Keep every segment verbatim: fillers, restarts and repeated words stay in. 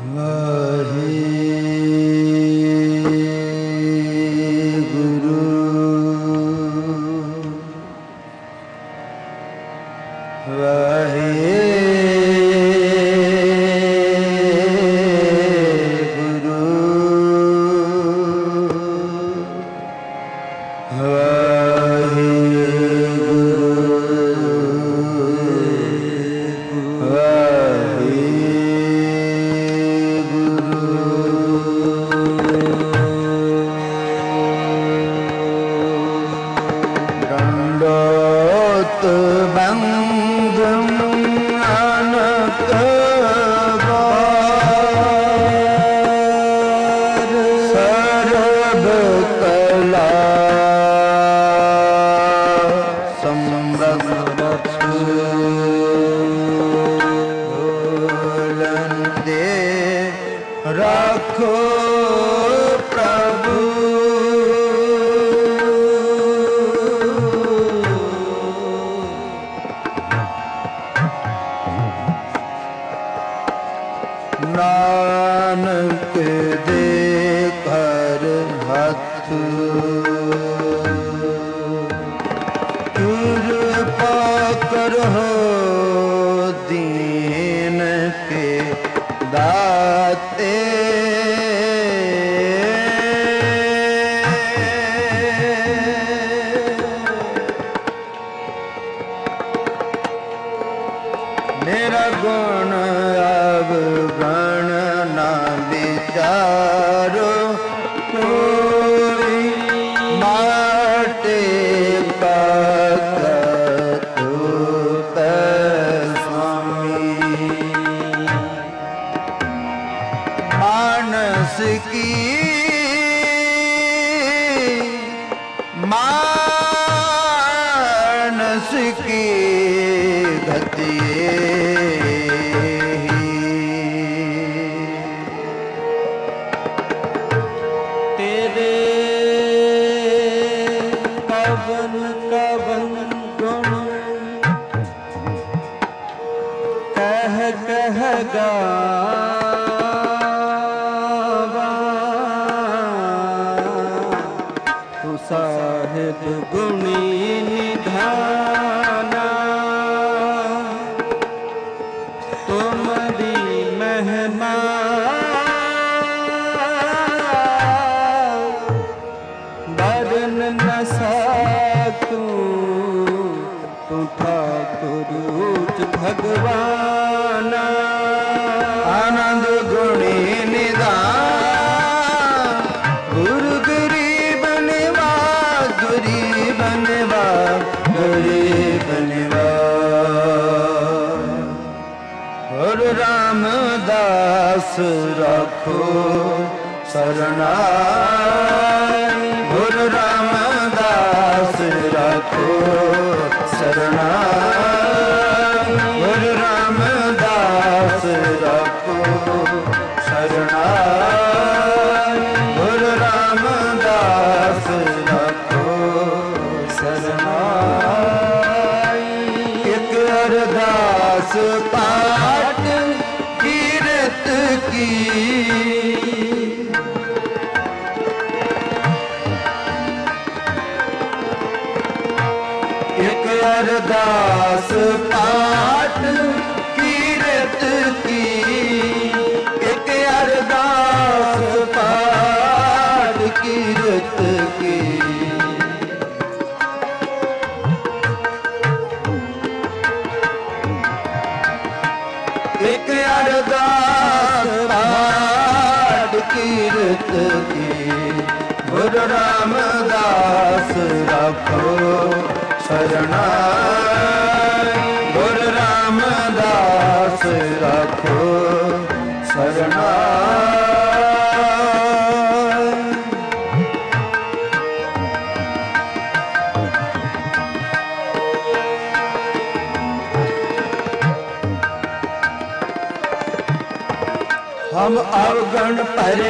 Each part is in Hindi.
हम अवगुण परे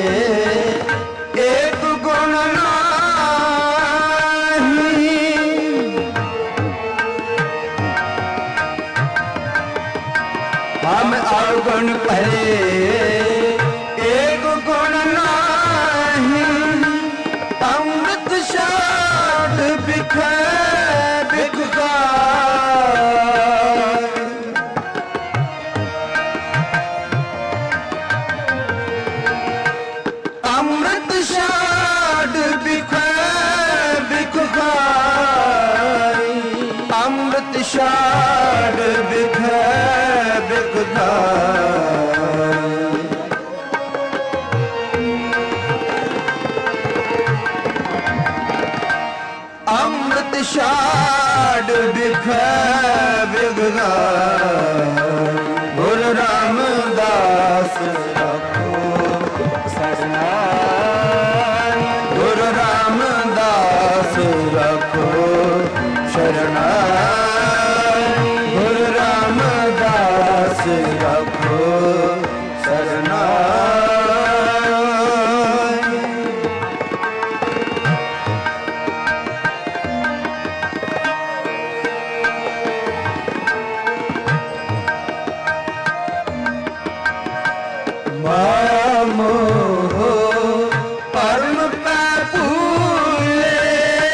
एक गुण नाही, हम अवगुण परे ਲਗਾਈ। ਗੁਰ ਰਾਮਦਾਸ ਰੱਖੋ ਸਰਨਾਈ। ਗੁਰ ਰਾਮਦਾਸ ਰੱਖੋ ਸਰਨਾਈ। ਗੁਰ ਰਾਮਦਾਸ ਰੱਖੋ ਸਰਨਾਈ। ਮਾਇਆ ਮੋਹ ਪਰਮ ਪੈ ਭੂਲੇ।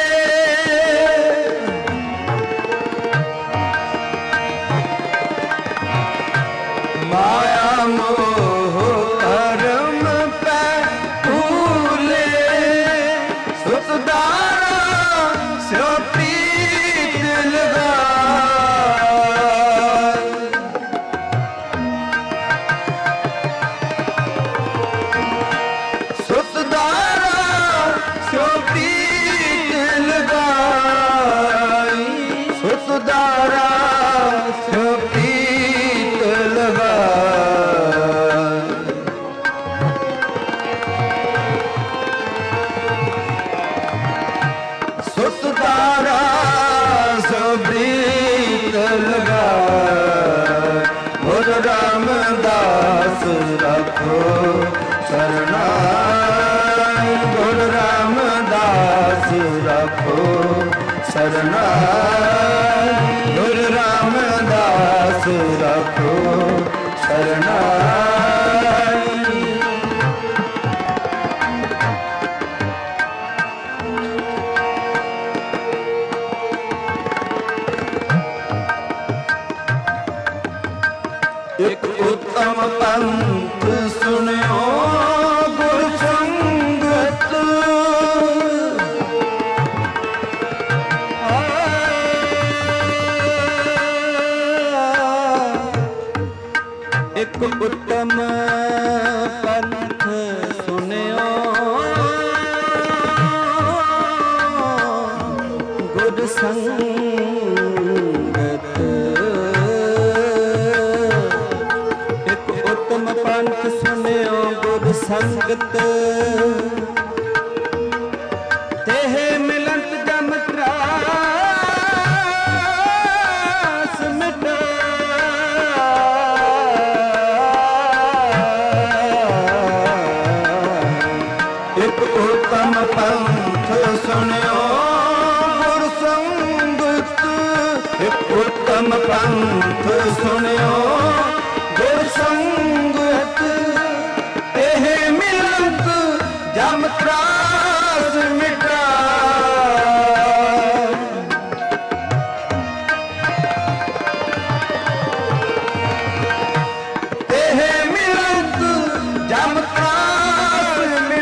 ਮਾਇਆ ਮੋਹ ਪਰਮ ਪੈ ਭੂਲੇ। ਸੁਤ ਦਾਰਾ ਸਿਉ ਪ੍ਰੀਤ ਲਗਾਈ। ਸੁਤ ਦਾਰਾ ਸਿਉ ਪ੍ਰੀਤ ਲਗਾਈ। ਸੁਤ ਦਾਰਾ ਸਿਉ ਪ੍ਰੀਤ ਲਗਾਈ। ਸੁਤ ਦਾਰਾ ਸਿਉ ਪ੍ਰੀਤ ਲਗਾਈ। ਗੁਰ ਰਾਮਦਾਸ ਰੱਖੋ ਸਰਨਾਈ। ਗੁਰ ਰਾਮਦਾਸ ਰੱਖੋ ਸਰਨਾਈ। ਗੁਰ ਰਾਮਦਾਸ ਰੱਖੋ ਸਰਨਾਈ। ਇੱਕ ਉੱਤਮ ਪੰਥ ਸੁਣਿਓ ਗੁਰ ਸੰਗਤ। ਇੱਕ ਉੱਤਮ ਪੰਥ ਸੁਣਿਓ ਗੁਰ ਸੰਗਤ। ਇੱਕ ਉੱਤਮ ਪੰਥ ਸੁਣਿਓ ਗੁਰ ਸੰਗਤ। ਤੇਹ ਮਿਲੰਤ ਜਮ ਤਰਾਸ ਮਿਟਾਈ। ਇੱਕ ਉੱਤਮ ਪੰਥ ਸੁਣਿਓ ਗੁਰ ਸੰਗਤ। ਇੱਕ ਉੱਤਮ ਪੰਥ ਸੁਣਿਓ ਗੁਰ ਸੰਗਤ। ਇਹ ਮਿਲੰਤ ਜਮ ਤਰਾਸ ਮਿਟਾਈ। ਇਹ ਮਿਲੰਤ ਜਮ ਤਰਾਸ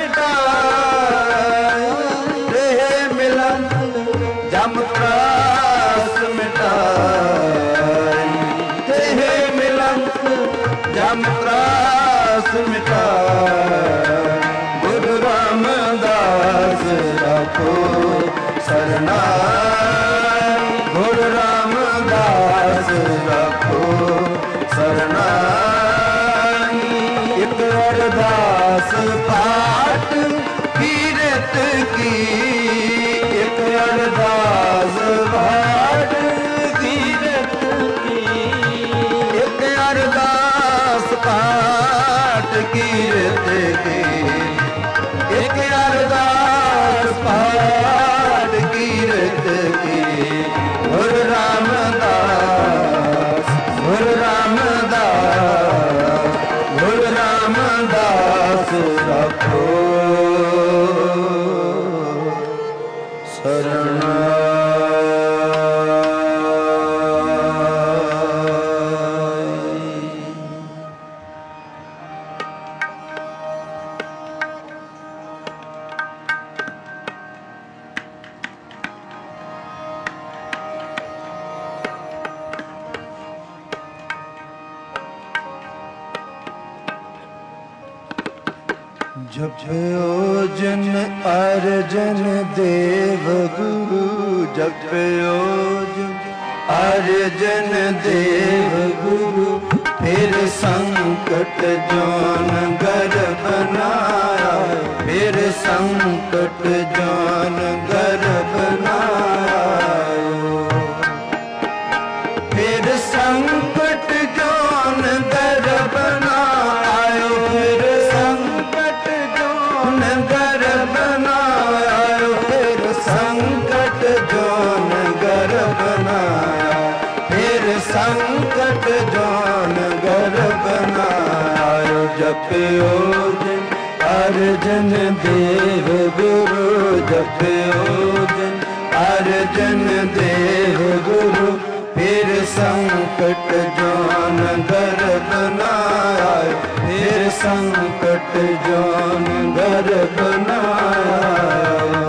ਮਿਟਾਈ। ਇਹ ਮਿਲੰਤ ਜਮ ਤਰਾਸ ਮਿਟਾਈ। ਇਹ ਮਿਲੰਤ ਜਮ ਤਰਾਸ ਮਿਟਾਈ। ਗੁਰ ਰਾਮਦਾਸ ਰੱਖੋ ਸਰਨਾਈ। ਗੁਰ ਰਾਮਦਾਸ ਰੱਖੋ ਸਰਨਾਈ। ਇੱਕ ਅਰਦਾਸ ਪਾਠ ਕੀਰਤ ਕੀ। ਇੱਕ ਅਰਦਾਸ ਪਾਠ ਕੀਰਤ ਕੀ। ਇੱਕ ਅਰਦਾਸ ਪਾਠ ਕੀਰਤ ਕੀ। ਇੱਕ ਅਰਦਾਸ ਪਾਠ ਕੀਰਤ ਕੀ। ਗੁਰ ਰਾਮਦਾਸ ਗੁਰ ਰਾਮਦਾਸ ਗੁਰ ਰਾਮਦਾਸ ਰੱਖੋ ਜਪਿਓ ਜਨ ਅਰਜਨ ਦੇਵ ਗੁਰੂ ਜਪਿਓ ਜਨ अर्जन देव गुरु फिर संकट जोन घर बनाया, फिर संकट जोन घर बनाया, फिर संकट जोन घर बनाया, फिर संकट जोन घर बनाया, फिर संकट जोन घर बनाया, फिर संकट जोन घर बनाया। जपयो जिन अर्जन देव गुरु, जपयो जिन अर्जन देव गुरु फिर संकट जोन घर बनाया, फिर संकट जोन घर बनाया।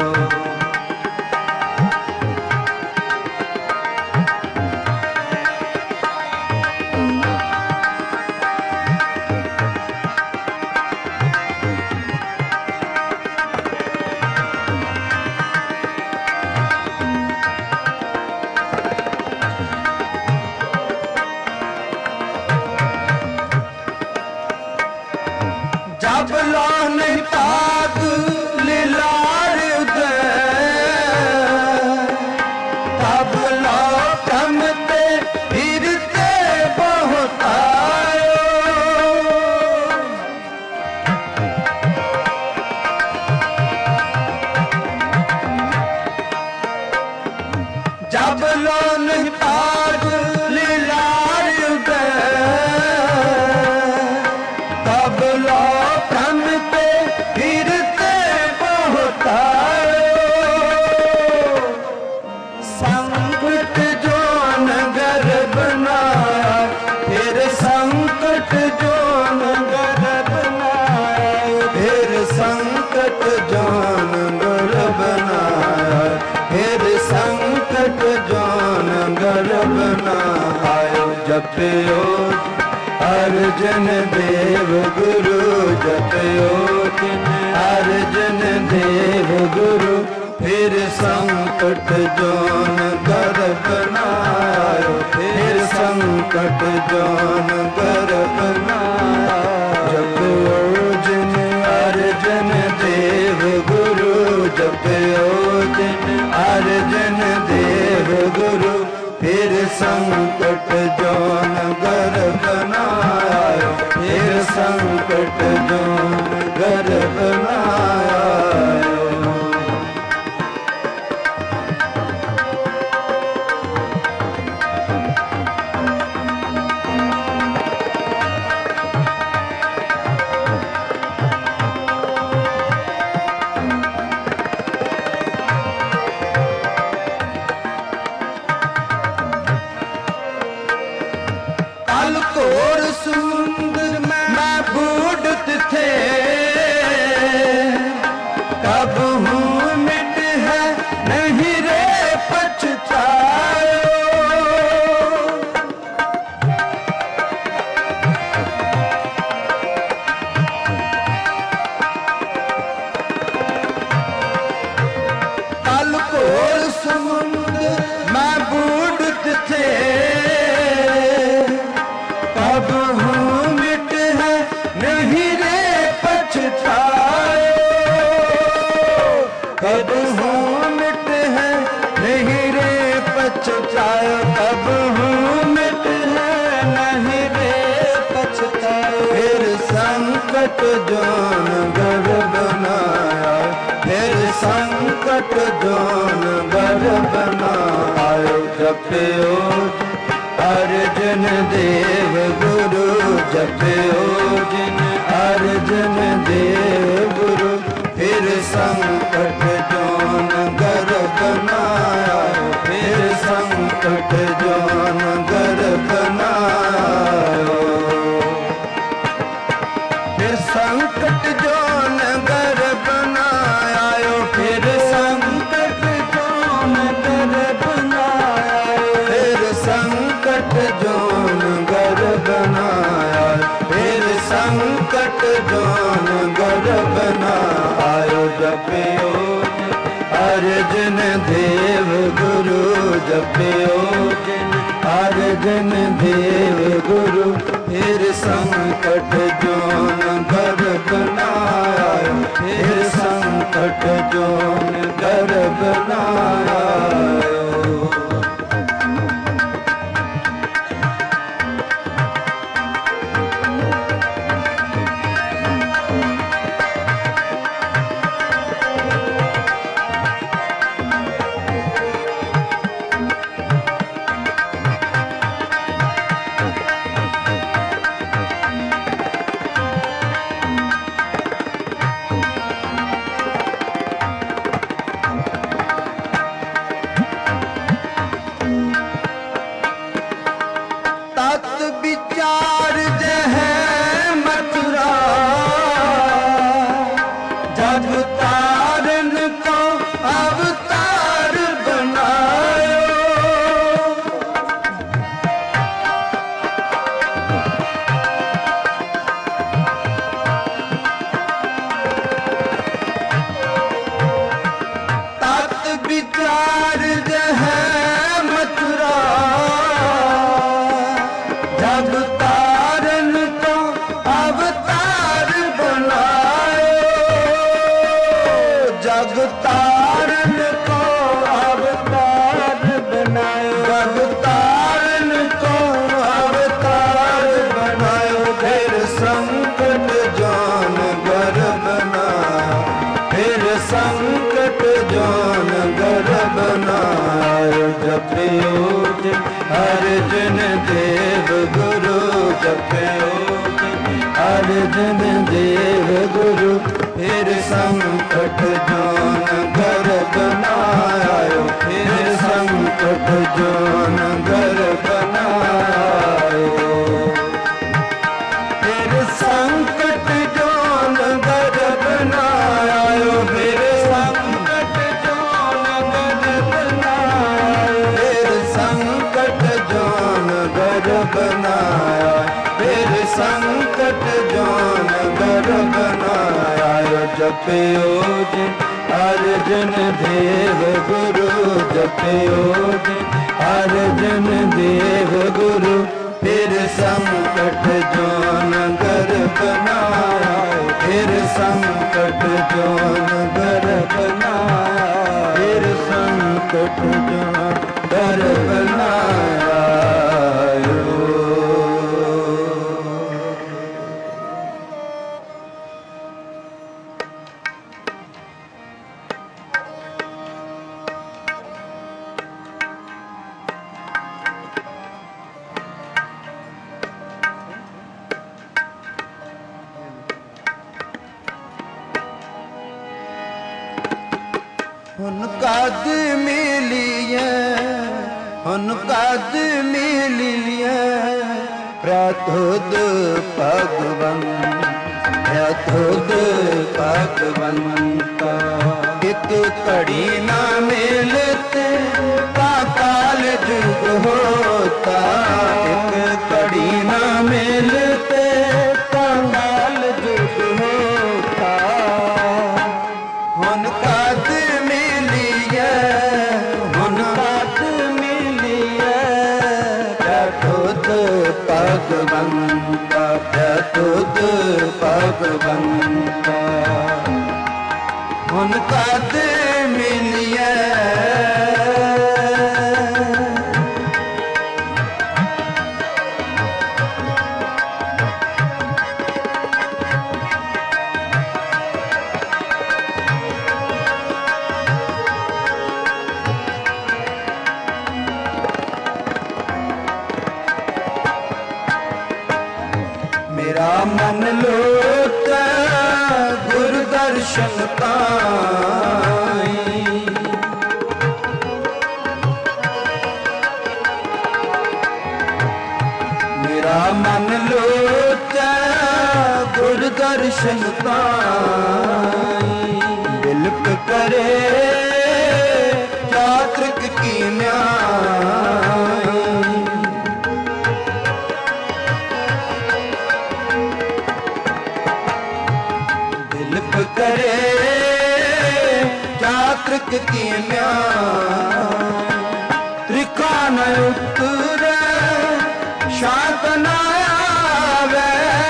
जब लान ताग लीलार तब लो थमते फिरते बहुत आयो, जब लान ताग लीलार तब लो थमते फिरते बहुत आयो, संकट जोन घर बनाया, फिर संकट जोन घर बनाया, फिर संकट जोन घर बनाया, फिर संकट जोन घर बनाया। जपयो अर्जन देव गुरु, जपयो जिन अर्जन देव गुरु फिर संकट जोन घर बनाया, फिर संकट जोन घर बनाया। जपयो जिन अर्जन देव गुरु, जपयो जिन अर्जन देव गुरु फिर संकट जोन घर बनाया, फिर संकट जोन घर बनाया। घोर समुद्र में बूढ़त थे, कब हूँ मिट है नहीं रे पछतायो, कल घोर समुद्र में बूढ़त थे, कब हूँ मिट है नहीं रे पछतायो, कब हूँ मिट है नहीं रे पछतायो, कब हूँ मिट है नहीं रे पछतायो। फिर संकट जोन घर बनाया, फिर संकट जोन घर बनाया। जपयो अर्जन देव गुरु, जपयो जिन अर्जन देव गुरु फिर संकट जोन घर बनाया, फिर संकट जोन घर बनाया, फिर संकट जोन घर बनाया, फिर संकट जोन घर बनाया, फिर संकट जोन घर बनाया, फिर संकट जोन घर बनाया। जपयो हर जन देव गुरु जपियो जिन हर जन देव गुरु फिर संकट जोन घर बनाया फिर संकट जोन घर बनाया हर जन देव गुरु जपियो हर जन देव गुरु फिर संकट जोन घर बनायो फिर संकट जोन घर बनायो फिर संकट जोन घर बनायो फिर संकट जोन घर बनायो फिर संकट जोन घर बनाया फिर संकट जोन घर बनाया जपियो जिन हर जन देव गुरु जपियो जिन हर जन देव गुरु फिर संकट जोन घर बनाया फिर संकट जोन घर बनाया फिर संकट जोन घर बनाया हुन कद मिलिए हुन कद मिलिए प्रतुद भगवन प्रतुद भगवंता एक कड़ी ना मिलते पाताल जुग होता एक कड़ी ना मिलते पाताल जुग होता हुन कद मिलिए हुन कद मिलिए प्रतुद भगवंता प्रतुद भगवंता हुन कद मिलिए मेरा मन लोटा गुरु दर्शन पाई मेरा मन लोटा गुरु दर्शन पाई बिल्प करे चात्रिक की न्याय करे चात्र त्रिक की त्रिका न उतरे शांत न आवे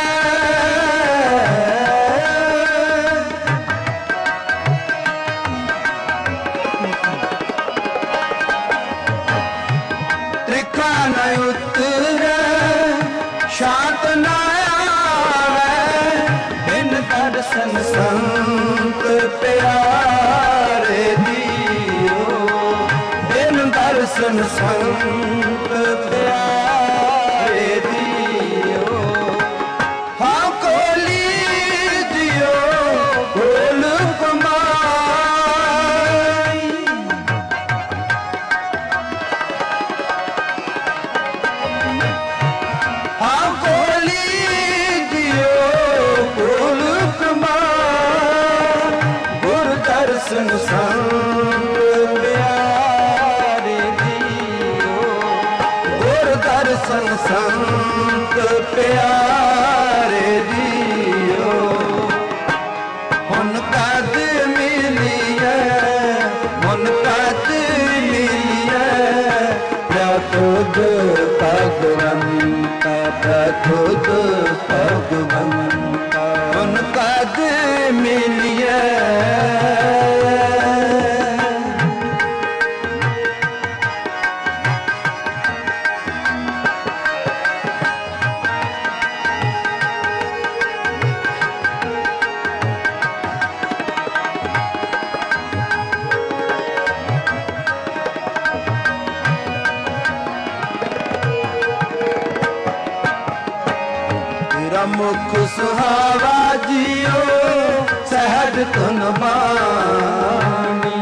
त्रिका न उतरे शांत न आवे बिन दर्शन संत प्यारे दियो बिन दर्शन संत प्यारे दियो हाँ कोली दियो गोल कमाई हाँ कोली दियो गोल कमाई गुर दर्शन संत प्यारे दियो गुर दर्शन संत प्यारे दियो हुन कद मिलिए हुन कद मिलिए खुद भगवंता खुद भगवंता हुन कद मिलिए मुख सुहावा जियो सहज तुन बानी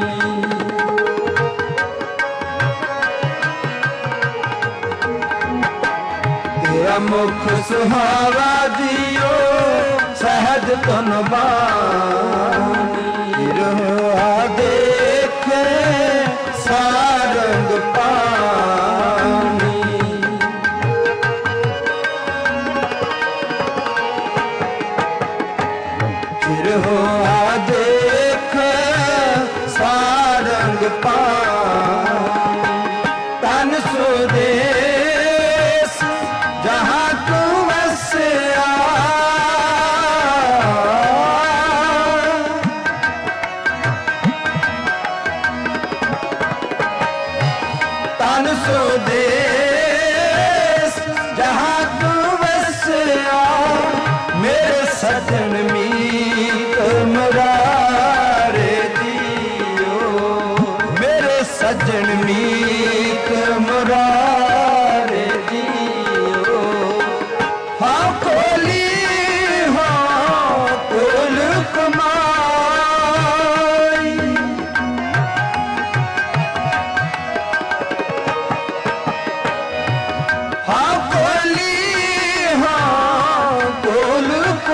तेरा मुख सुहावा जियो सहज तुन बानी रोहा देखे सारंग पानी हो देख सारंग पानी तन सुदेश जहाँ तू वस्या तन सुदेश जहाँ तू वस्या मेरे सजन मीत मुरारे दियो मेरे सजन मीत मुरारे दियो हाँ कोली हाँ कुल कमाई हाँ कोली हाँ कुल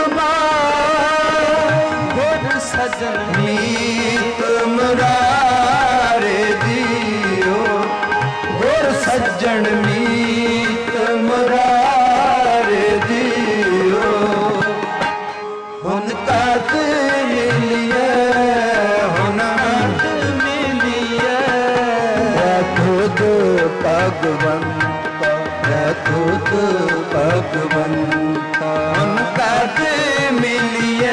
सजन मीत मुरारे दियो गुर सज्जन मीत मुरारे दियो हुन कद मिलिए हुन कद मिलिए खुद भगवंता खुद भगवंता हुन कद मिलिए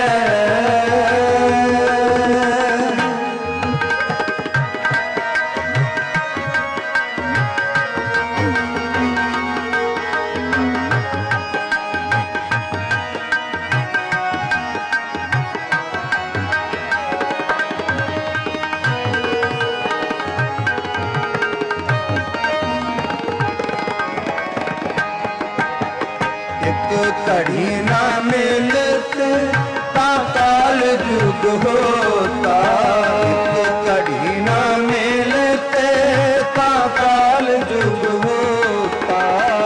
कड़ी ना मिलते काल युग होता एक कड़ी ना मिलते काल युग होता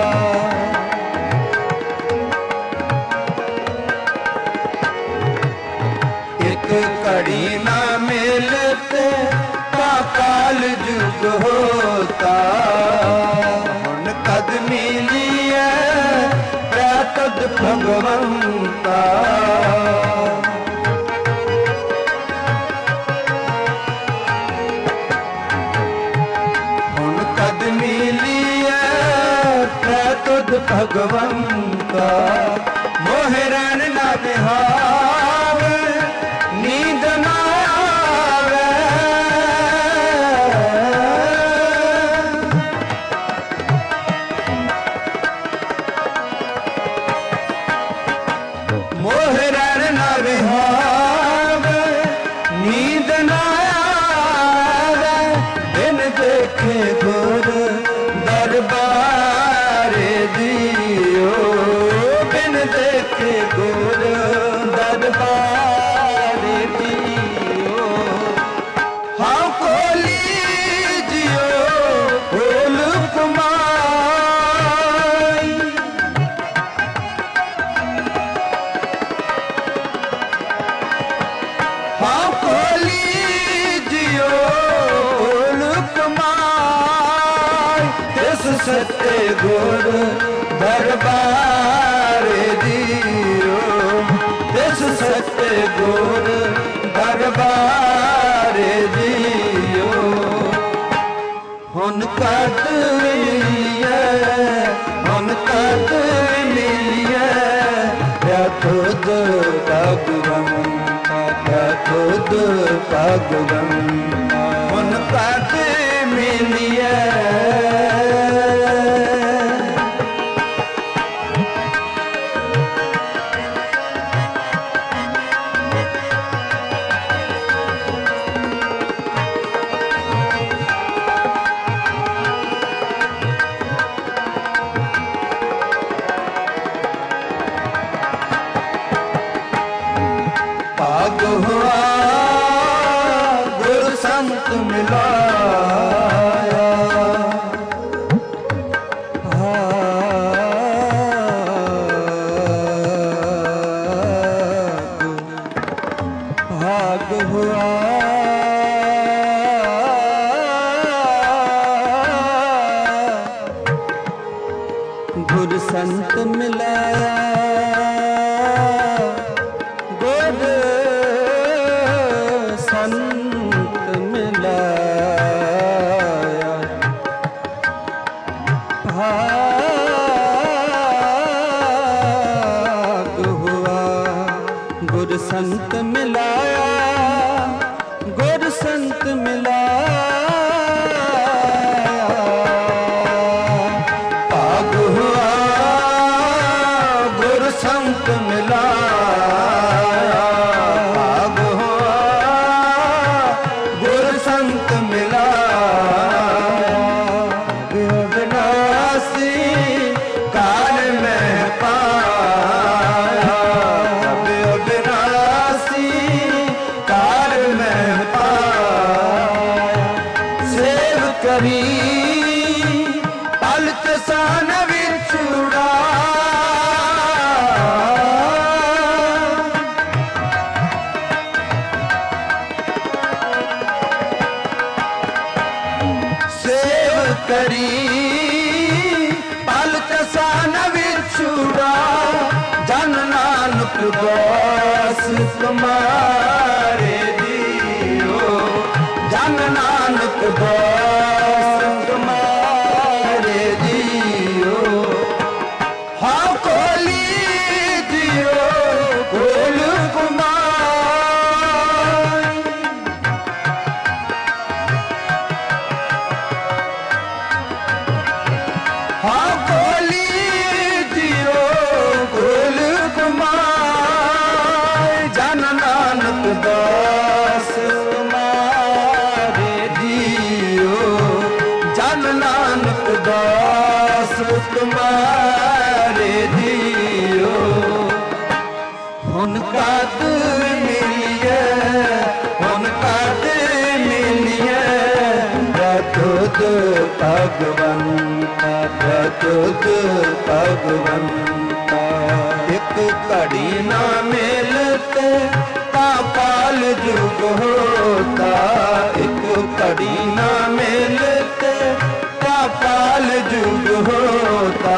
एक कड़ी ना मिलते काल युग होता हुन कद मिलिए तद भगवंता भगवंता मोहे रैन ना बिहावे नींद ना आवे मोहे रैन ना बिहावे नींद ना आवे बिन देखे गुर दरबार दियो बिन देखे गुर दरबार दियो हाँ खोली जियो खोल कुमाई हाँ खोली जियो खोल कुमाई तिस सत्य गुर दरबार दियो तिस सत्य गुर दरबार दियो हुन कद मिलिए हुन कद मिलिए या खुद भगवंता या खुद भगवंता हुन कद मिलिए भाग हुआ गुरु संत मिलाया भाग हुआ गुरु संत मिलाया गुरु संत मिलाया भाग हुआ गुरु संत मिलाया गुरु संत मिलाया भाग हुआ गुरु संत मिलाया भाग हुआ गुरु संत मिलाया विनाशी काल में पाया विनाशी काल में पाया सेव करी पलत सान विछुड़ा करी पलक सान विछुड़ा जन नानक दास तुम्हारे दियो जन नानक दास तुम्हारे दियो हाँ खोली दियो खोल कुमार हाँ खोली दियो खोल कुमार जन नानक दास तुम्हारे दियो जन नानक दास तुम्हारे दियो हुन कद मिलिए हुन कद मिलिए प्रतुत भगवंता प्रतुत भगवंता एक घड़ी ना मिलते पाल जुग होता एक घड़ी ना मिलते पाल जुग होता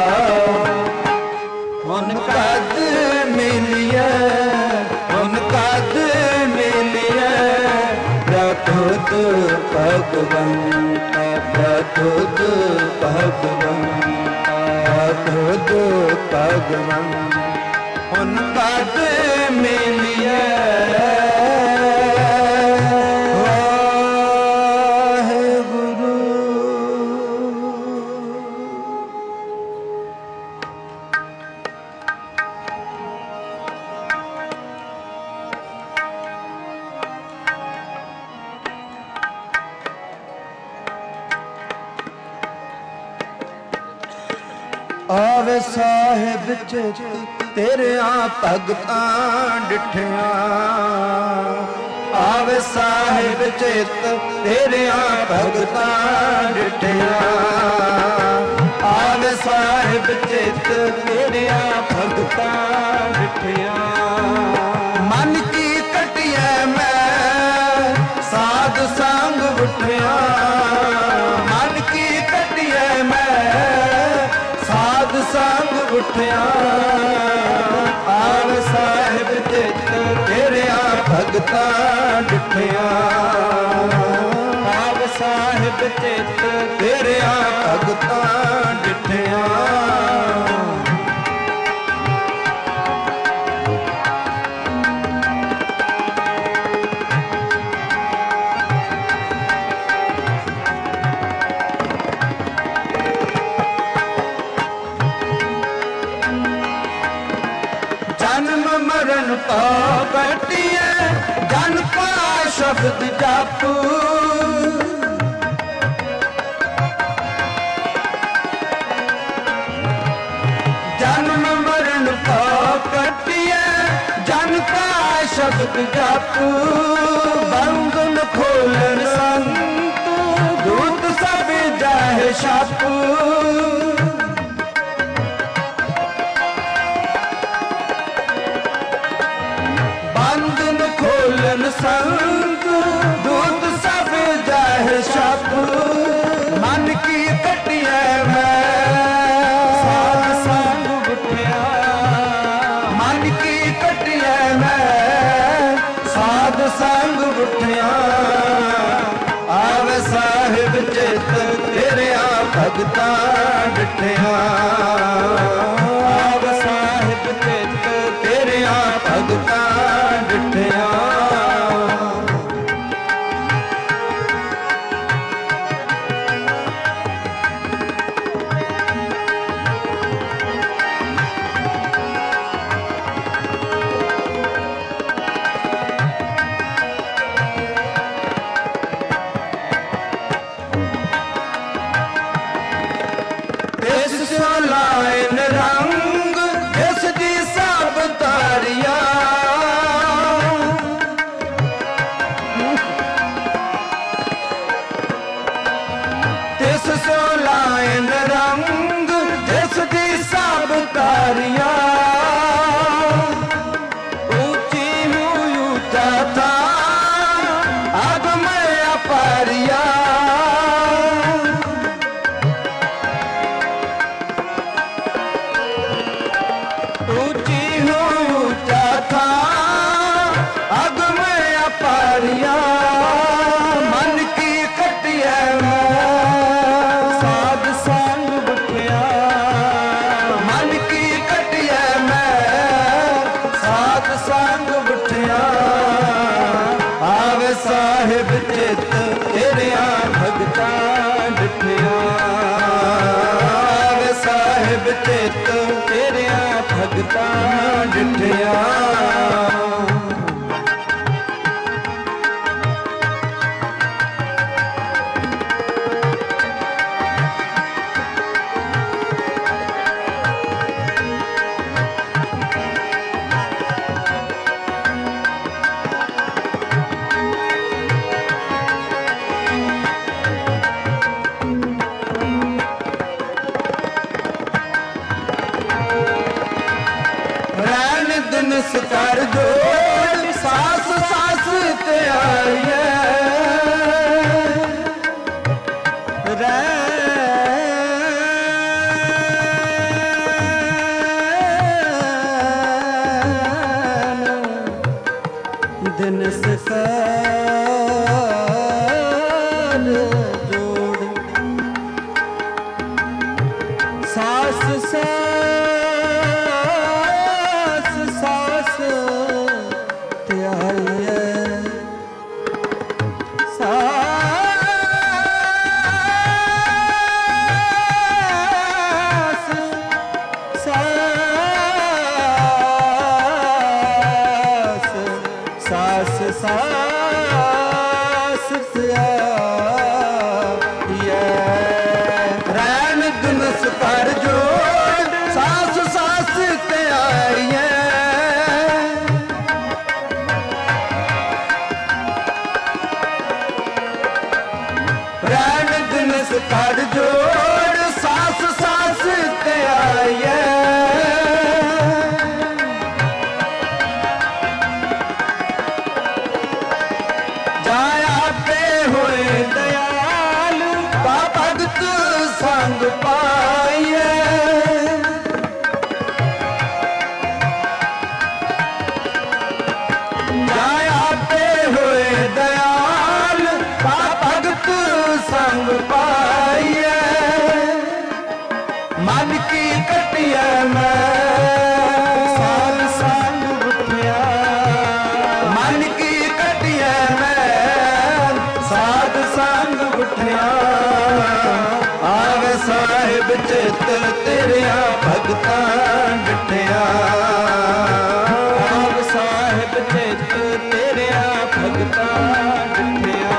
हुन कद मिलिए हुन कद मिलिए प्रतुत भगवंता प्रतुत भगवंता खुद भगवंत उन पद मिलिए आवे साहिब चित तेरिया भगतां डिठिया आवे साहिब चित तेरिया भगतां डिठिया आवे साहिब चित तेरिया भगतां डिठिया मन की कटिया मैं साध संग उठिया मन की कटिया मैं साध संग उठिया आव साहिब चित तेरिया भगतां डिठिया आव साहिब चित तेरिया भगतां डिठिया जन्म मरण तो कटिए जन का शब्द जापू जन्म मरण तो कटिए जन का शब्द जापू बंधन खोलन संत दूत सब जाहे छापू खोलन संत दूत सब जाहे छापू मन की कटिया मैं साध संग उठिया मन की कटिया मैं साध संग उठिया आवे साहिब चित तेरिया भगतां डिठिया आवे साहिब चित तेरिया भगतां डिठिया लाइन रंग इस दी सब तारिया तिस सो लाइन रंग इस दी सब तारिया ऊंची हुई ऊंचा था आग में अपारिया मन की कटिया मैं साध संग उठिया मन की कटिया मैं साध संग उठिया आवे साहिब चित तेरिया भगतां डिठिया आवे साहिब चित तेरिया भगतां डिठिया दिन कर जोड़ सास सास त्यारिए दिन कर जोड़ सास सास ਸਾਸ ਸਾਸ ਧਿਆਈਐ। ਰੈਣ ਦਿਨਸ ਕਰ ਜੋੜ ਸਾਸ ਸਾਸ ਧਿਆਈਐ। ਰੈਣ ਦਿਨਸ ਕਰ ਜੋੜ ਸਾਸ ਸਾਸ ਧਿਆਈਐ। ਸੰਗ ਪਾਈਐ। ਜਾ ਆਪੇ ਹੋਏ ਦਇਆਲ ਤਾ ਭਗਤ ਸੰਗ ਪਾਈਐ। ਮਨ ਕੀ ਕਟਿਐ ਮੈਂ ਸਾਧ ਸੰਗ ਉਠਿਆ। ਮਨ ਕੀ ਕਟਿਐ ਮੈਂ ਸਾਧ ਸੰਗ ਉਠਿਆ। ਆਵੇ ਸਾਹਿਬ ਚਿਤ ਤੇਰਿਆ ਭਗਤਾਂ ਡਿਠਿਆ। ਆਵੇ ਸਾਹਿਬ ਚਿਤ ਤੇਰਿਆ ਭਗਤਾਂ ਡਿਠਿਆ।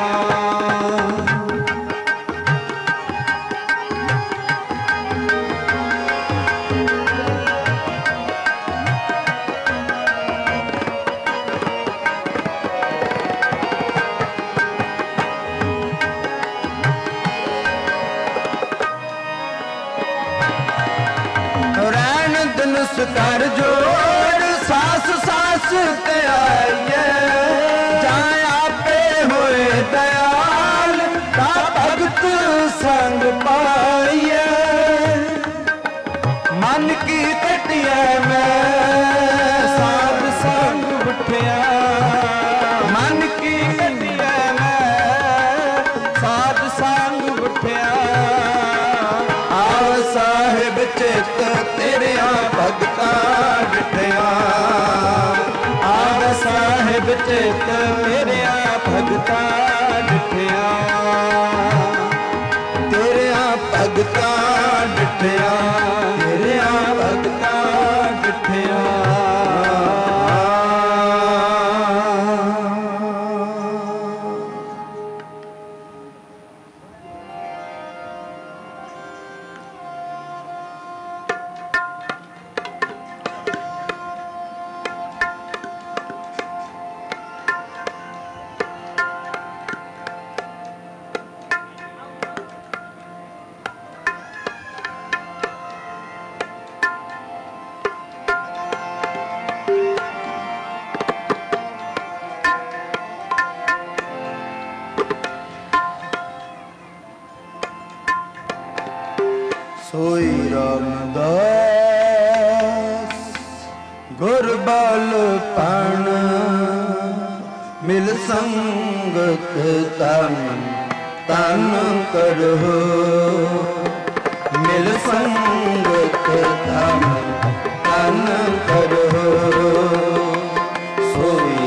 ਦਿਨਸ ਕਰ ਜੋੜ ਸਾਸ ਸਾਸ ਧਿਆਈਐ। ਜਾ ਆਪੇ ਹੋਏ ਦਇਆਲ ਤਾ ਭਗਤ ਸੰਗ ਪਾਈਐ। ਮਨ ਕੀ ਕਟਿਐ ਮੈਂ ਸਾਧ ਸੰਗ ਉਠਿਆ। ਮਨ ਕੀ ਕਟਿਐ ਮੈਂ ਸਾਧ ਸੰਗ ਉਠਿਆ। ਆਵ ਸਾਹਿਬ ਚਿਤ ਤੇਰਿਆ ਭਗਤਾਂ ਡਿਠਿਆ। ਆਵ ਸਾਹਿਬ ਚਿਤ ਤੇਰਿਆ ਭਗਤਾਂ ਡਿਠਿਆ। ਤੇਰਿਆ ਭਗਤਾਂ ਡਿਠਿਆ। ਤੇਰਿਆ ਭਗਤਾਂ ਡਿਠਿਆ। ਸੋਈ ਰਾਮਦਾਸ ਗੁਰ ਬਲ ਪਣ ਮਿਲ ਸੰਗਤ ਤਨ ਤਨ ਕਰੋ। ਮਿਲ ਸੰਗਤ ਤਨ ਤਨ ਕਰੋ। ਸੋਈ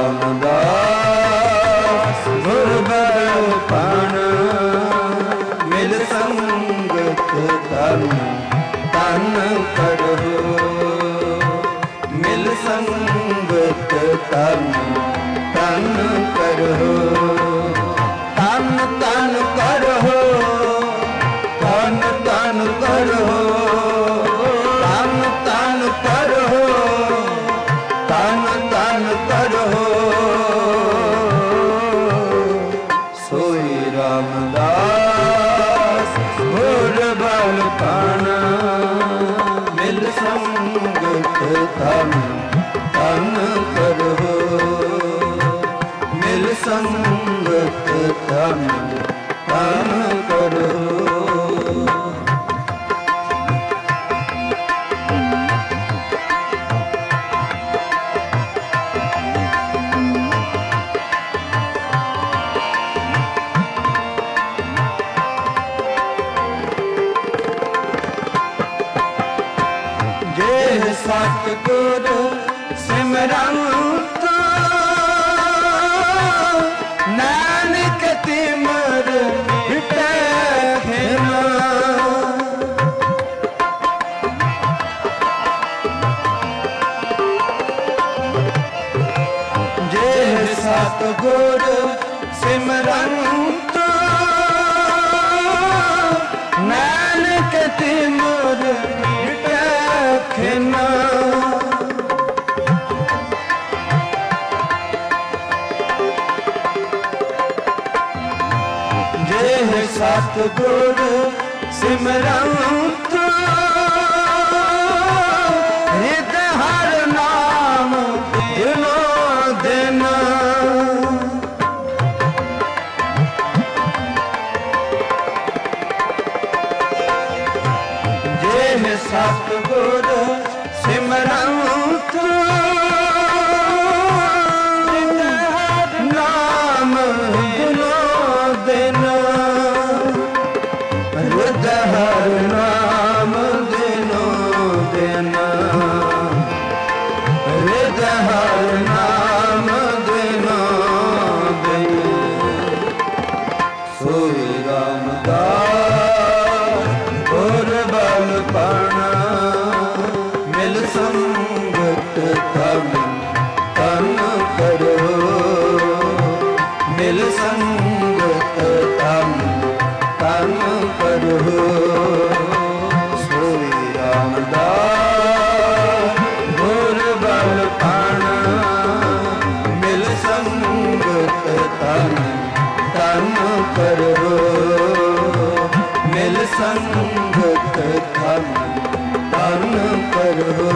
ਰਾਮਦਾਸ ਗੁਰ ਬਲ ਪਣ ਮਿਲ ਸੰਗਤ ਤਨ ਤਨ ਕਰੋ। ਮਿਲ ਸੰਗਤ ਤਨ ਤਨ ਕਰੋ। ਤਨ ਤਨ ਕਰੋ। ਤਨ ਤਨ ਕਰੋ। ਤਨ ਤਨ ਕਰੋ। ਤਨ ਤਨ ਕਰੋ। ਸੋਈ ਰਾਮਦਾਸ ਗੁਰ ਬਲ ਪਣ ਮਿਲ ਸੰਗਤ ਤਨ ਤਨ ਕਰੋ। ਮਿਲ ਸੰਗਤ ਤਨ ਤਨ ਕਰੋ। ਸਤਿਗੁਰ ਸਿਮਰੰਤ ਨਾਨਕ ਤਿਮਰ ਮਿਟੈ ਖਿਨ। ਜੇ ਸਤਿਗੁਰ ਸਿਮਰੰਤ ਨਾਨਕ ਤਿਮੁਰ ਮਿਟੈ ਖਿਨ ਜੇ ਸਤਿਗੁਰ ਸਿਮਰੰਤ ਰਿਦ ਹਰ ਨਾਮ ਦਿਨੋ ਦਿਨ ਜੇ ਸਤਿਗੁਰ ਸਿਮਰੰਤ ਰਿਦ ਹਰ ਨਾਮ ਦਿਨੋ ਦਿਨ ਰਿਦ ਹਰ ਨਾਮ ਦਿਨੋ ਦਿਨ ਰਿਦ ਹਰ ਨਾਮ ਦਿਨੋ ਦਿਨ ਸੋਈ ਰਾਮਦਾਸ ਗੁਰ ਬਲ ਪਾਣਾ ਮਿਲ ਸੰਗਤ ਤਨ ਤਨ ਕਰੋ ਮਿਲ ਸੰਗਤ ਤਨ ਤਨ ਕਰੋ ਸੋਈ ਰਾਮਦਾਸ ਗੁਰ ਬਲ ਪਾਣਾ ਮਿਲ ਸੰਗਤ ਤਨ ਤਨ ਕਰੋ ਮਿਲ ਸੰਗਤ ਤਨ ਤਨ ਕਰੋ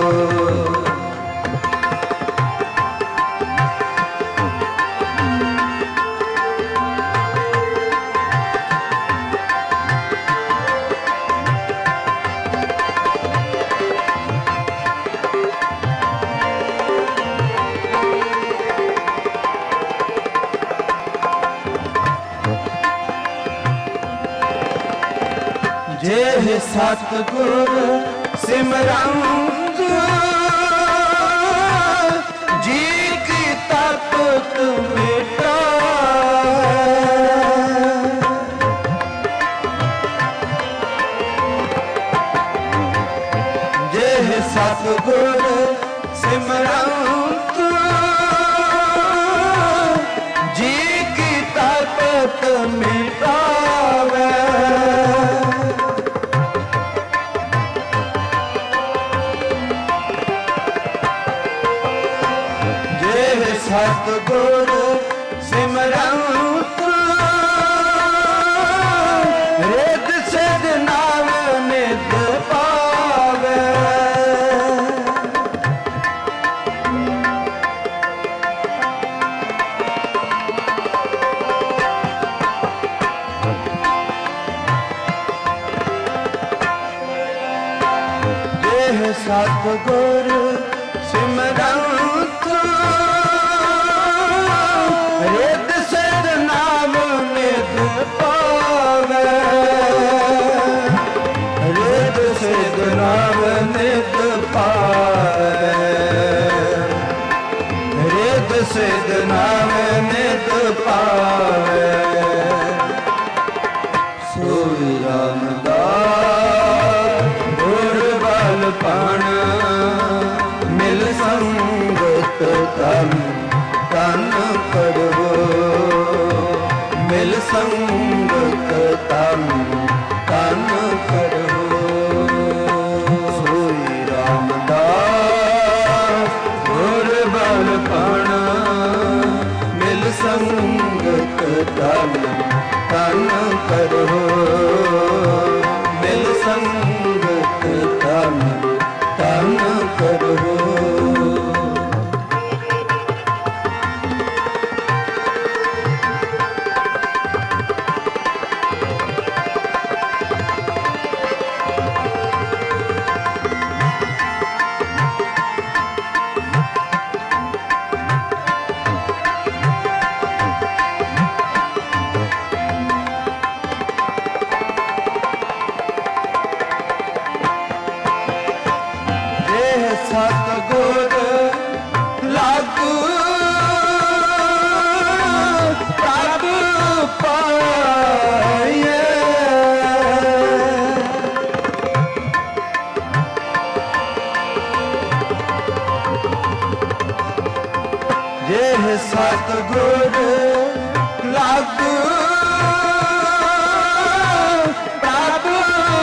ਜੇ ਸਤਿਗੁਰ ਸਿਮਰੰਤ ਜੀ ਕੀ ਤਪਤ ਮਿਟਾਏ ਜੇ ਸਤਿਗੁਰ ਸਿਮਰੰਤ ਜੀ ਕੀ ਤਪਤ ਮਿਟਾਵੇ ਸਤਿਗੁਰ ਸਿਮਰੰਤ ਰਿਦ ਸਿਧ ਨਾਮ ਨਿਤ ਪਾਵੇ ਜੇ ਸਤਿਗੁਰ ਸਿਮਰੰਤ ਰਿਦ ਸਿਧ ਨਾਮ ਨਿਤ ਪਾਵੇ ਰਿਦ ਸਿਧ ਨਾਮ ਨਿਤ ਪਾਵੇ ਰਿਦ ਸਿਧ ਨਾਮ ਨਿਤ ਪਾਵੇ ਸੋਈ ਰਾਮਦਾਸ ਗੁਰ ਬਲ ਪਾਣਾ ਮਿਲ ਸੰਗਤ ਤਨ ਤਨ ਕਰੋ ਮਿਲ ਸੰਗਤ ਤਨ ਤਨ ਕਰੋ ਸੋਈ ਰਾਮਦਾਸ ਗੁਰ ਬਲ ਪਾਣਾ ਮਿਲ ਸੰਗਤ सतगुर लागू प्रभु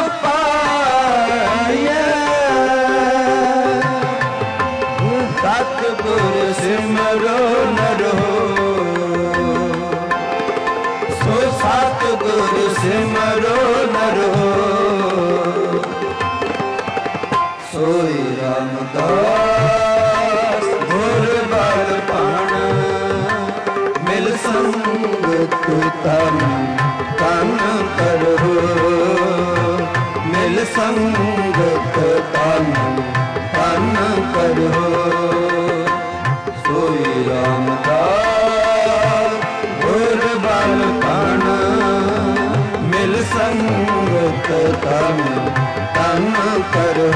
पाए सतगुर सिमरो नरो सो सतगुर सिमरो नरो सोई रामदास गुर बल पाण मिल संगत तन तन करो मिल संगत तन तन करो सोई रामदास गुर बल पाण मिल संगत तन तन करो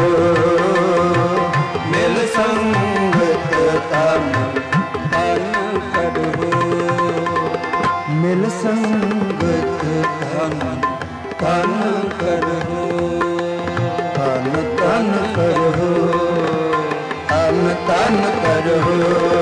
मिल संगत तन तन करो मिल संगत तन तन करो तन तन करो तन तन करो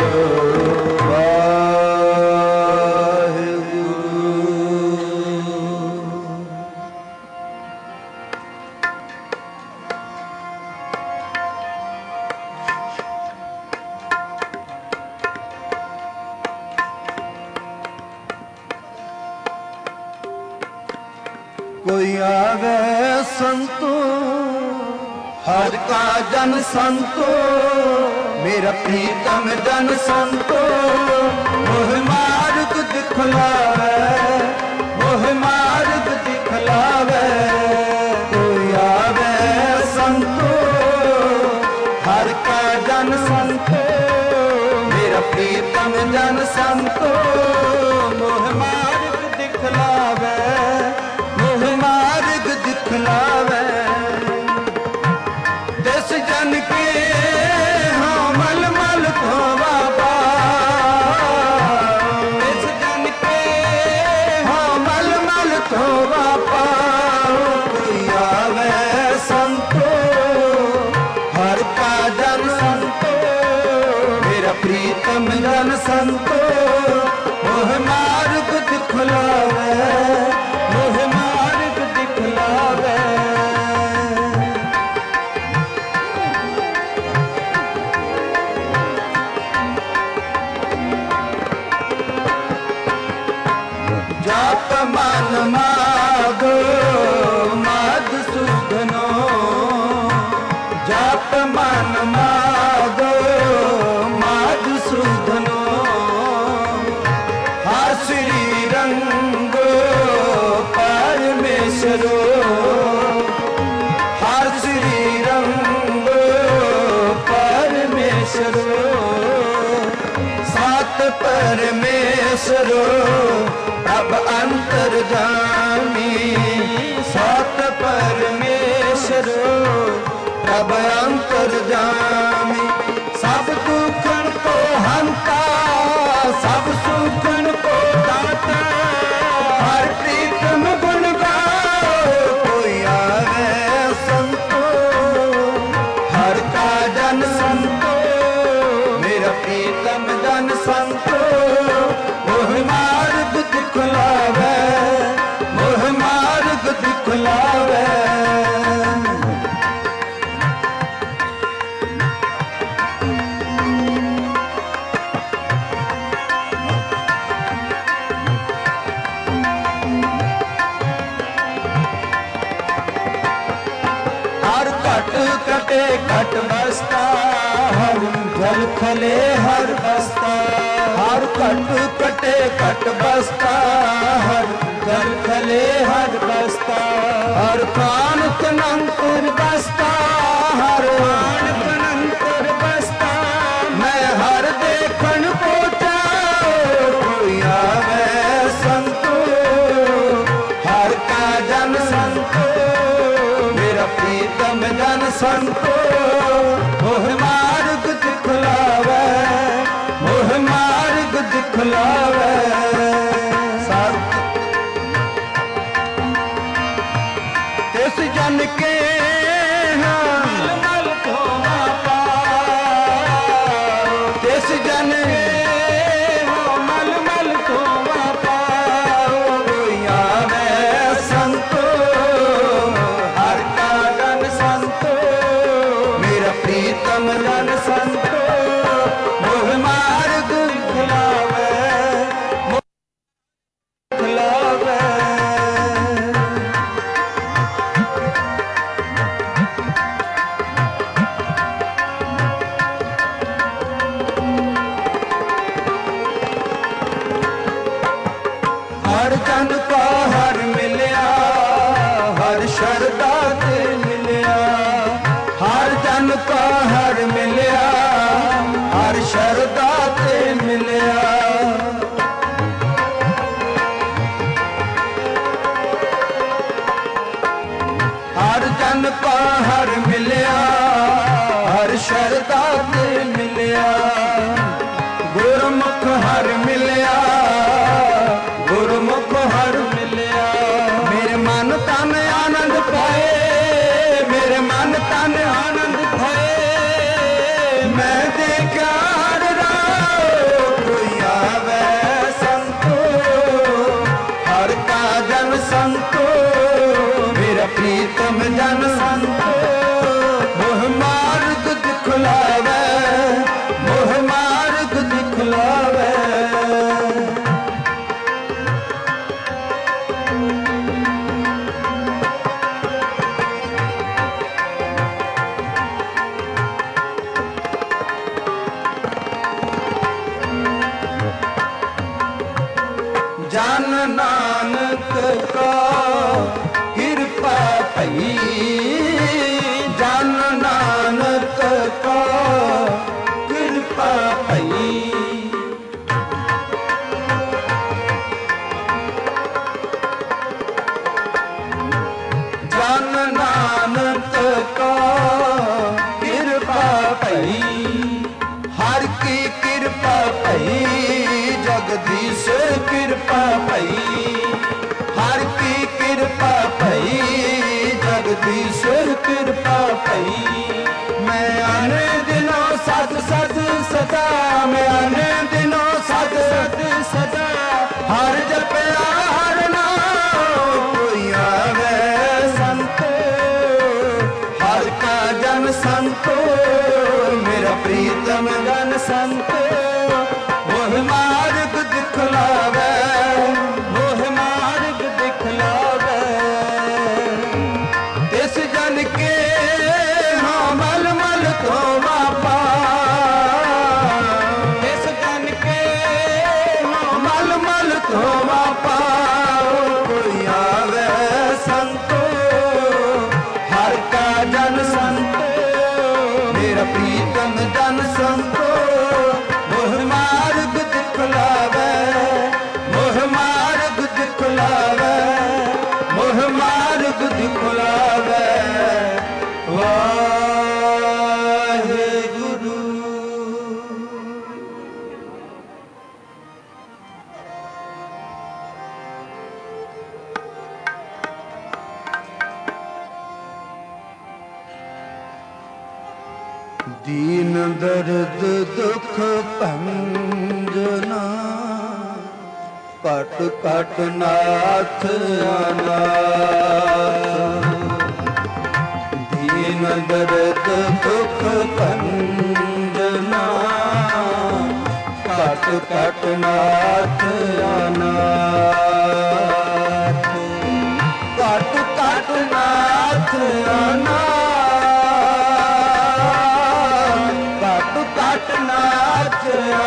कोई आवे संतो हर का जन संतो मेरा प्रीतम जन संतो मोह मार्ग दिखलावे मोह मार्ग दिखलावे कोई आवे संतो हर का जन संतो मेरा प्रीतम जन संतो मोह मार्ग दिखलावे मार्ग दिखलावे दस जन के हाँ मल मल धोवा दस जन के हाँ मल मल धोवा पाओ कोई आवे संतो हर का जन संतो मेरा प्रीतम जन संतो मोह मार्ग दिखलावे मोह मार्ग दिखलावे जाप मन मागो मधुसूदनो जाप मन मागो मधुसूदनो हर श्री रंगो परमेश्वरो हर श्री रंगो परमेश्वरो सात परमेश्वरो अब अंतर्जामी सात परमेश्वरो अब अंतर्जामी सब दुखन को हंता सब सुखन को दाता हर प्रीतम गुण गाओ कोई आवे संतो हर का जन संतो मेरा प्रीतम जन संतो मोह मार्ग दिखलावे मोह मार्ग दिखलावे कटे कट बसता हर जल खले हर बसता हर कट कटे कट बसता हर जल खले हर बसता हर कान कनंतर बसता हर कान कनंतर बसता मैं हर देखन को जाओ कोई आवे संतो हर का जन संतो मेरा प्रीतम जन संतो मोह मार्ग दिखलावे मोह मार्ग दिखलावे तिस जन के तिस जन हर जन को हर मिलिया हर शरदा ते मिलिया हर जन को हर मिलिया हर शरदा ते मिलिया हर जन को हर मिलिया हर शरदा ते मिलिया गुरमुख हर मिलिया गुरमुख हर मिलिया मेरे मन तन आनंद पाए मेरे मन तन आनंद पाए मैं देखा हर राह कोई आवे संतो हर का जन संतो मेरा प्रीतम जन संतो मोह मार्ग दिखलावे मोह मार्ग दिखलावे जन नानक का कृपा भई जन नानक का कृपा भई जन नानक का कृपा भई हर की कृपा भई जगदीश कृपा भई हर की कृपा भई जगदीश कृपा भई मैं आने दिनों सत सत सदा मैं आने दिनों सत सत सदा हर जपया हर नाम कोई आवे संत हर का जन संतो मेरा प्रीतम जन संत मोह मार्ग दिखलावे मोह मार्ग दिखलावे इस जन के हाँ मल मल तो बापा इस जन के हाँ मल मल तो बापा कोई आवे संतो हर का जन संतो मेरा प्रीतम जन संतो मोह मार्ग दिखलावे मोह मार्ग दिखलावे मोह मार्ग दिखलावे वाहे गुरु दीन दर्द दुख भंजना कट कट नाथ अनाथ दीन दर्द दुख भंजना कट कट नाथ अनाथ कट कट नाथ अनाथ कट कट नाथ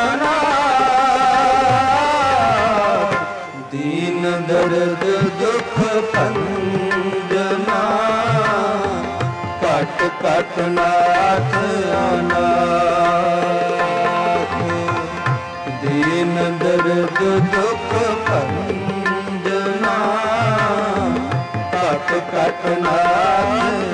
अनाथ दीन दर्द दुख भंजना कट कट नाथ अनाथ दीन दर्द दुख भंजना कट कट नाथ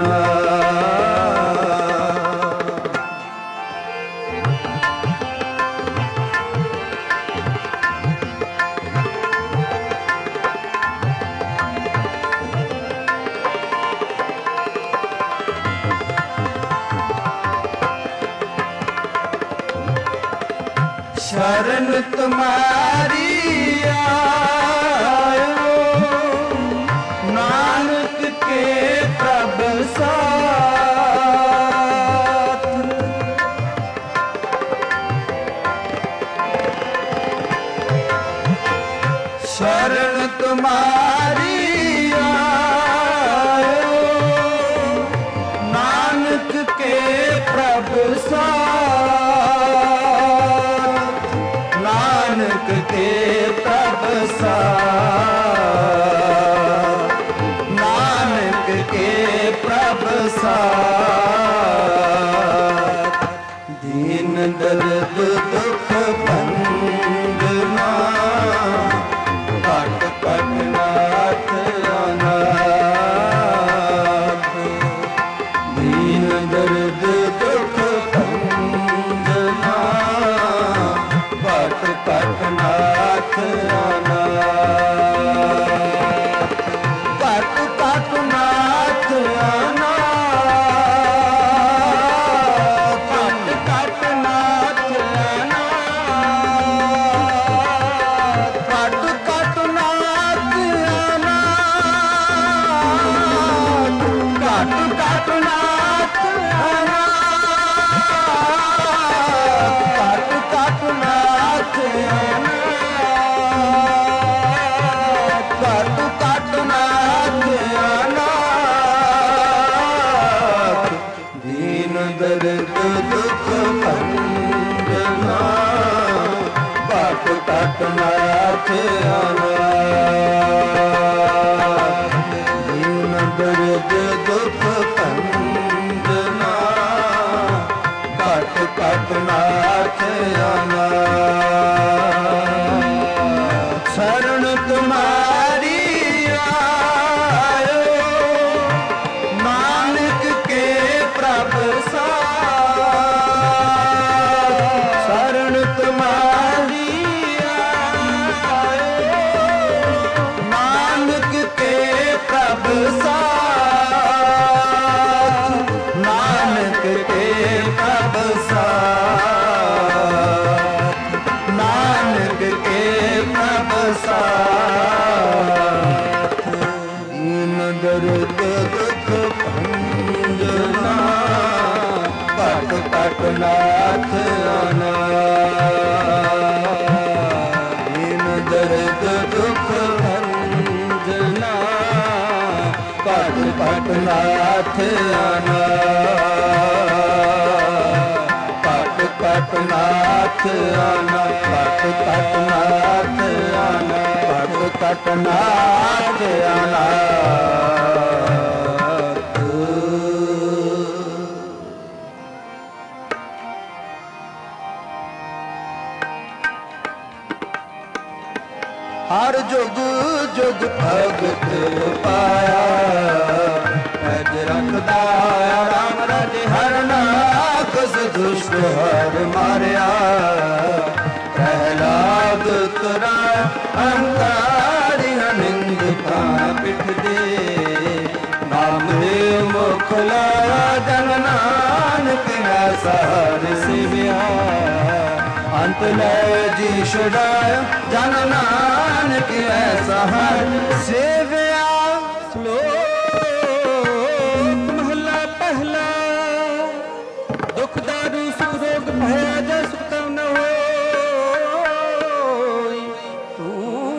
शरण तुम्हारी आयो नानक के प्रभ साथ शरण तुम्हारी आयो नानक के प्रभ साथ नानक नानक के प्रभ साथ, नानक के प्रभ साथ। दीन दर्द दुख भंजना कट कट नाथ अनाथ। दीन दर्द दुख भंजना कट कट नाथ अनाथ। कट कट नाथ अनाथ। कट कट नाथ अनाथ। कट कट नाथ अनाथ। कट कट नाथ अनाथ। कट कट नाथ अनाथ। कट कट नाथ अनाथ। दीन दर्द दुख भंजना कट कट नाथ अनाथ। दीन दर्द दुख भंजना कट कट नाथ अनाथ। शरण तुम्हारी आयो नानक के प्रभ साथ। शरण तुम्हारी आयो नानक के प्रभ साथ। नानक के प्रभ साथ। नानक के प्रभ साथ। दीन दर्द दुख भंजना कट कट नाथ अनाथ। दीन दर्द दुख भंजना कट कट नाथ अनाथ। कट कट नाथ अनाथ। कट कट नाथ अनाथ। कट कट नाथ अनाथ। हर जुग जुग भगत पाया अज रखदा राम रज हर नाकस दुष्ट हर मारिया। प्रहलाद तुरा अहंकारी निंदता पिठ दे। नाम देव मुख लाया जन नानक ऐसा हर सिव्या। अंत लय जी छुड़ाया जन नानक ऐसा हर सेव्या। श्लोक महला पहला। दुख दारू सुख रोग भया जय सुतम न होई। तू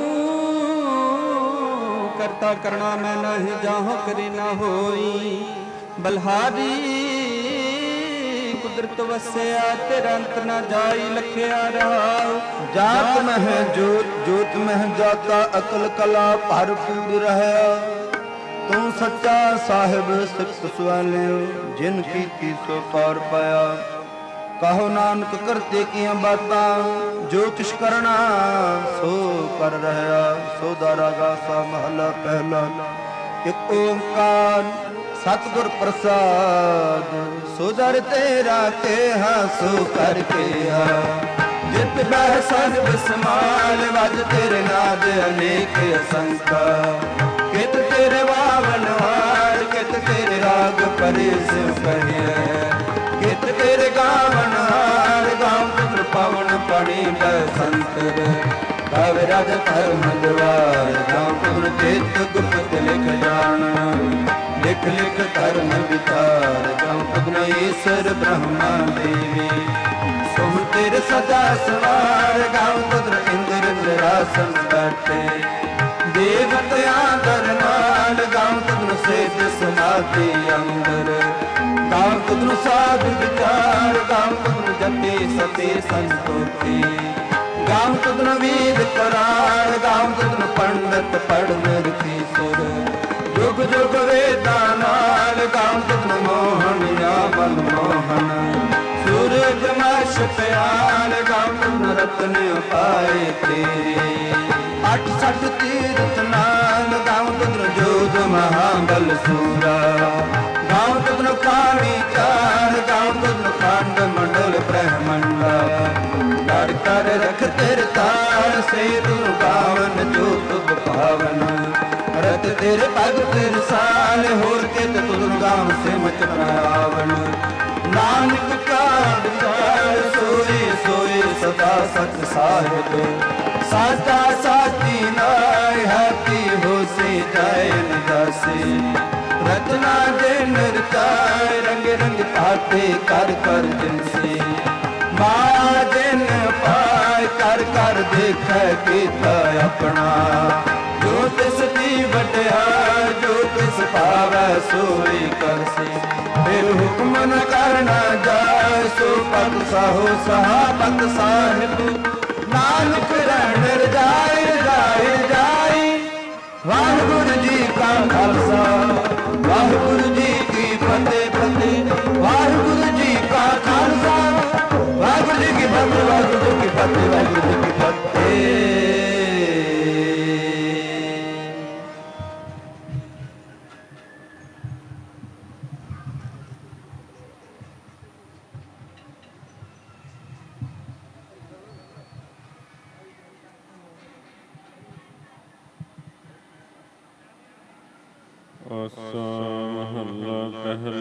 करता करना मैं नहीं जाहु करी न होई। बलहारी कुदरत वस्या तेरा अंत न जाई लखिया रहा। जात मह जोत जोत मह जाता अकल कला भरपूर रहा। तू सच्चा साहिब सिफत सुआलियो जिन की सो पार पाया। कहो नानक करते किया बातां जो किश करना सो कर रहा। सो दारा गासा महला पहला। एक ओंकार सतगुर प्रसाद सो दर तेरा के हाँ सो करके हा। जित बह सर्व समाल वज तेरे नाद अनेक असंख्या। कित तेरे बावन हार कित तेरे राग परे सिव कहिए। कित तेरे गावन हार गाँव तुम पवन पड़ी बसंतर। कवि राज धर्म द्वार गाँव तुम चित गुप्त लिख जान। लिख लिख धर्म विचार गाँव तुम ईश्वर ब्रह्मा देवी। तुम तेरे सदा सवार गाँव तुम इंद्र निरासन बैठे। देवतया दरनाल गाँव तुम सेठ समाधि अंदर। गाँव तुम साध विचार गाँव तुम जपे सते संतोखे। गाँव तुम वीर ਕੁਰਾਨ ਗਾਉਂ ਤੁਧਨ ਪੰਡਤ ਪੜ੍ਹਨ ਰਖੀ ਸੁਰ ਜੁਗ ਜੁਗ ਵੇਦਾਂ ਨਾਲ ਗਾਉਂ ਤੁਧਨ ਮੋਹਣਿਆ ਮਨ ਮੋਹਨ ਸੂਰਜ ਮਸ਼ ਪਿਆਲ ਗਾਉਂ ਤੁਧਨ ਰਤਨ ਪਾਏ ਤੇਰੇ ਅੱਠ ਸੱਠ ਤੀਰਥ ਨਾਲ ਗਾਉਂ ਤੁਧਨ ਜੋਧ ਮਹਾਬਲ ਸੂਰਾ ਗਾਉਂ ਤੁਧਨ ਕਾਮੀ ਚਾਰ ਗਾਉਂ ਤੁਧਨ ਖੰਡ ਮੰਡਲ ਬ੍ਰਹਮੰਡਾ ਕਰ ਕਰ ਰਖ ਤੇਰੇ ਤਾਲ ਸੇ ਤੂੰ ਗਾਵਨ ਜੋ ਤੁਧ ਭਾਵਨ ਰਤ ਤੇਰੇ ਭਗਤ ਰਸਾਲ ਹੋਰ ਕੇ ਤੁਧ ਗਾਵ ਸੇ ਮਚ ਆਵਨ ਨਾਨਕ ਕਾ ਵਿਚਾਰ ਸੋਈ ਸੋਈ ਸਦਾ ਸਚ ਸਾਹਿਬ ਸਾਚਾ ਸਾਚੀ ਨਾਇ ਹੈਤੀ ਹੋਸੀ ਜਾਏ ਨਦਾਸੀ ਰਤਨਾ ਦੇ ਨਿਰਤਾਇ ਰੰਗ ਰੰਗ ਤਾਤੇ ਕਰ ਕਰ ਜਿਨਸੀ ਮਾਇਆ ਜਿਨ ਪਾਇ ਕਰ ਕਰ ਦੇਖੈ ਕੀਤਾ ਆਪਣਾ ਜੋ ਤਿਸ ਦੀ ਵਡਿਆਈ ਜੋ ਤਿਸ ਭਾਵੈ ਸੋਈ ਕਰਸੀ ਫਿਰ ਹੁਕਮ ਨ ਕਰਨਾ ਜਾਏ ਸੋ ਪਤ ਸਾਹੋ ਸਹਾਬਤ ਸਾਹਿਬ ਨਾਨਕ ਰਹਿਣ ਰਜਾਈ ਰਜਾਈ ਰਜਾਈ ਵਾਹਿਗੁਰੂ ਜੀ ਕਾ ਖਾਲਸਾ ਵਾਹਿਗੁਰੂ ਜੀ ਕੀ ਫਤਿਹ ਫਤਿਹ ਵਾਹਿਗੁਰੂ ਜੀ ਕਾ ਖਾਲਸਾ ਵਾਹਿਗੁਰੂ ਜੀ ਕੀ ਫਤਿਹ ਵਾਹਿਗੁਰੂ ਜੀ ਕੀ ਫਤਿਹ ਵਾਹਿਗੁਰੂ ਜੀ ਕੀ ਫਤਿਹ। ਆਸਾ ਮਹੱਲਾ ਪਹਿਲਾ।